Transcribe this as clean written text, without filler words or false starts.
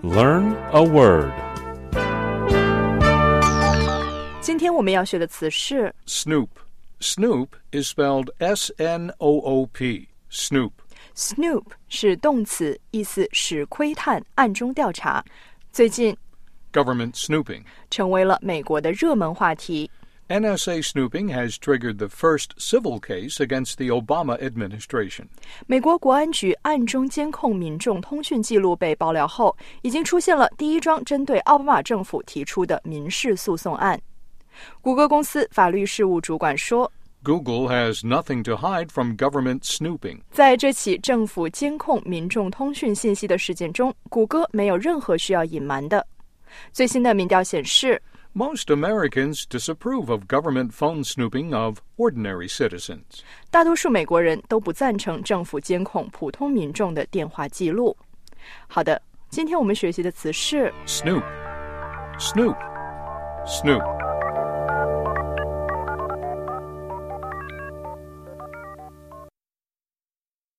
Learn a word. 今天我们要学的词是 Snoop. Snoop is spelled S-N-O-O-P. Snoop. Snoop 是动词，意思是窥探、暗中调查。最近 Government snooping. 成为了美国的热门话题。 NSA snooping has triggered the first civil case against the Obama administration. 美国国安局暗中监控民众通讯记录被爆料后，已经出现了第一桩针对奥巴马政府提出的民事诉讼案。谷歌公司法律事务主管说， Google has nothing to hide from government snooping. 在这起政府监控民众通讯信息的事件中，谷歌没有任何需要隐瞒的。最新的民调显示， Most Americans disapprove of government phone snooping of ordinary citizens. 大多数美国人都不赞成政府监控普通民众的电话记录。好的，今天我们学习的词是 Snoop. Snoop. Snoop.